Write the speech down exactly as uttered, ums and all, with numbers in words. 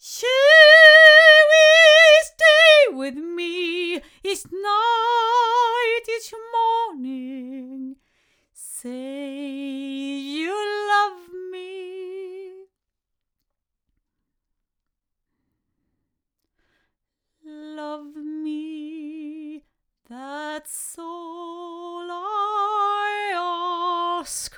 we stay with me each night, each morning? Say you love me. Love me, that's all I ask